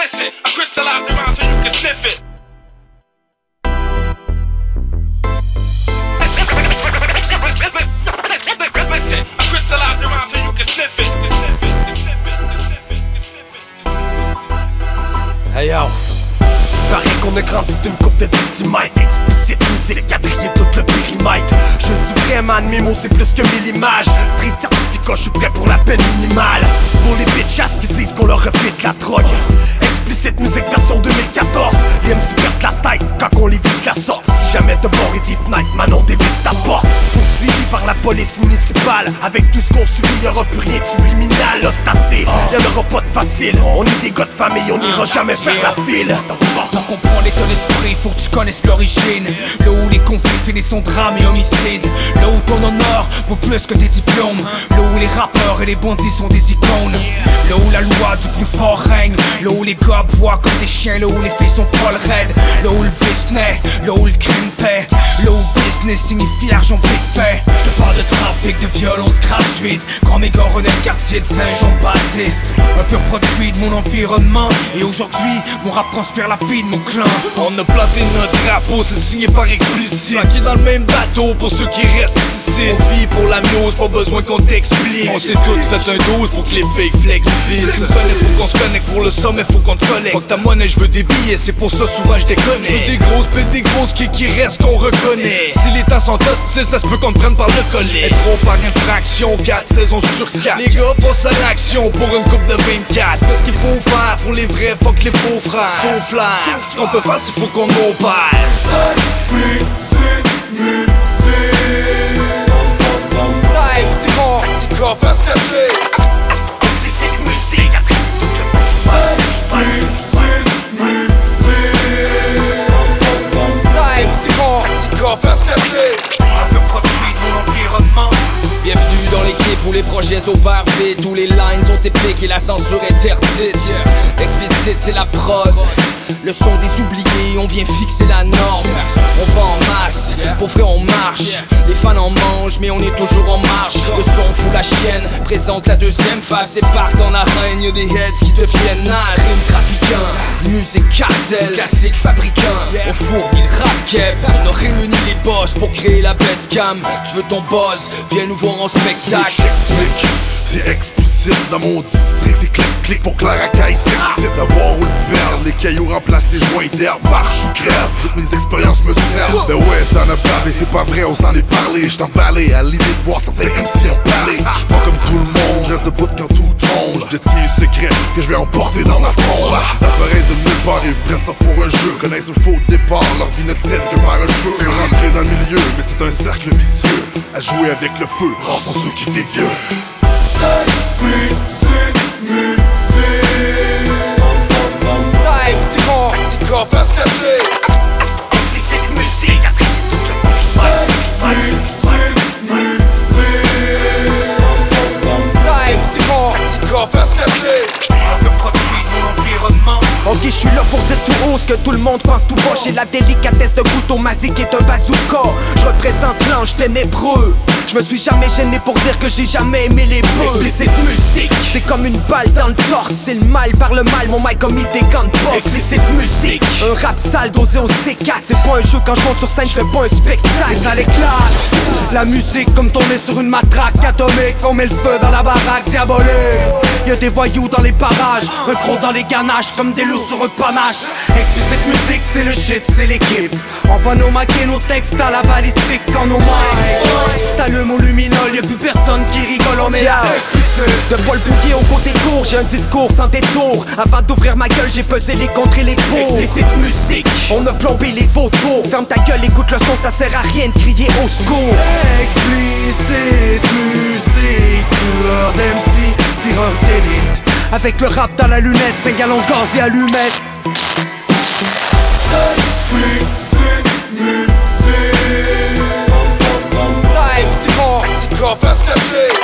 Listen, I crystallize the rhyme so you can sniff it. Listen, I crystallize the rhyme so you can sniff it. Hey yo, paraît qu'on a grandi d'une coupe de décimètres. Explicite musique, quadrillé tout le périmètre. Juste du vrai man, mes mots c'est plus que 1000 images. Street certificat, j'suis prêt pour la peine minimale. C'est pour les bitchas qui disent qu'on leur refait de la drogue. Explicite musique version 2014. Les MC perdent la tête quand on les vise la sorte. Si jamais de bord et des fenêtres, Manon dévisse ta porte. Poursuivi par la police municipale. Avec tout ce qu'on subit, y'aura plus rien de subliminal. Là c'est assez, y'en aura pas de facile. On est des gars de famille, on n'ira jamais faire la file. Pour comprendre ton esprit, faut que tu connaisses l'origine. Là où les conflits finissent en drame et homicide. Là où ton honneur vaut plus que tes diplômes. Là où les rappeurs et les bandits sont des icônes. Là où la loi du plus fort règne. Là où les gars boivent comme des chiens. Là où les filles sont folles raides. Là où le vice naît. Là où le crime paie. Là où business signifie l'argent vite fait. Je te parle de trafic, de violence gratuite. Grand méga René, le quartier de Saint-Jean-Baptiste. Un pur produit de mon environnement. Et aujourd'hui, mon rap transpire la vie de mon clan. On a planté notre drapeau, c'est signé par explicite. Qui est dans le même bateau pour ceux qui restent ici. On vit pour la muse, pas besoin qu'on t'explique. On s'est tous fait un 12 pour que les fake flex vite. Tu me connais, faut qu'on se connecte pour le sommet, faut qu'on te collecte. Fuck ta monnaie, je veux des billets, c'est pour ça souvent je déconne. Je veux des grosses pilles, des grosses qui restent qu'on reconnaît. Si les temps sont hostiles, ça se peut qu'on te prenne par le collet. Trop par infraction, 4 saisons sur 4. Les gars passent à l'action pour une coupe de 24. C'est ce qu'il faut faire pour les vrais, fuck les faux frères. Sauf là, ce qu'on peut faire, c'est faut qu'on opère. Explicite musique. Side, c'est bon, petit gars, face cachée. Explicite musique, Explicite musique. Side, c'est bon, petit gars, face cachée. Le produit de mon environnement. Bienvenue dans l'équipe où les projets s'opèrent vite, où les lines sont épiques et la censure interdite. Explicite c'est la prod, le son des oubliés, on vient fixer la norme. On va en masse, pour vrai on marche. Les fans en mangent mais on est toujours en marche. Le son fout la chienne, présente la deuxième phase. Et part en arène, y'a des heads qui deviennent nazes. Rime trafiquant, musique cartel, classique fabricant. On fournit le rap keb, on a réuni les boss pour créer la best cam. Tu veux ton buzz, viens nous voir en spectacle. Je t'explique, c'est explicite dans mon district. C'est clic-clic pour que la racaille s'excite. D'avoir où le perdre, les cailloux remplacent les joints d'herbe. Marche ou crève, toutes mes expériences me servent. Ben ouais, t'en as bavé, c'est pas vrai, on s'en est parlé. J't'en emballé à l'idée de voir certains MC en parler. J'suis pas comme tout le monde, j'reste debout quand tout tombe. Je détiens un secret que je vais emporter dans ma tombe. Ils apparaissent de nulle part et prennent ça pour un jeu. Connaissent un faux départ, leur vie ne tienne que par un jeu. C'est rentrer dans le milieu, mais c'est un cercle vicieux. À jouer avec le feu, rares sont ceux qui vivent vieux. Explicite musique. Side, c'est bon, petit gars, face cachée. explicite musique, Explicite musique. Side, c'est bon, petit gars, face cachée. Le produit de mon environnement. Ok, je suis là pour dire tout haut ce que tout le monde pense tout bas. J'ai la délicatesse de couteau Mazik est un bazooka. Je représente l'ange ténébreux. Je me suis jamais gêné pour dire que j'ai jamais aimé les bœufs. Explicite musique, c'est comme une balle dans le torse. C'est le mal par le mal, mon mic a mis des gants de boxe. Explicite musique, un rap sale dosé au C4. C'est pas un jeu, quand je monte sur scène, je fais pas un spectacle. Et ça l'éclate, la musique comme tourner sur une matraque atomique. On met le feu dans la baraque diabolique. Y'a des voyous dans les parages, un gros dans les ganaches, comme des loups sur un panache. Explicite musique, c'est le shit, c'est l'équipe. On va nos maquer nos textes à la balistique quand nos mics. Salut mon luminol, y'a plus personne qui rigole, on est là. De Paul Bouguier au côté court, j'ai un discours sans détour. Avant d'ouvrir ma gueule, j'ai pesé les contre et les pour. Explicite musique, on a plombé les vautours. Ferme ta gueule, écoute le son, ça sert à rien de crier au secours. Explicite musique, couleur d'MC, tireur d'élite. Avec le rap dans la lunette, 5 gallons de gaz et allumettes. Explicite musique. Side, c'est bon, petit gars, face cachée.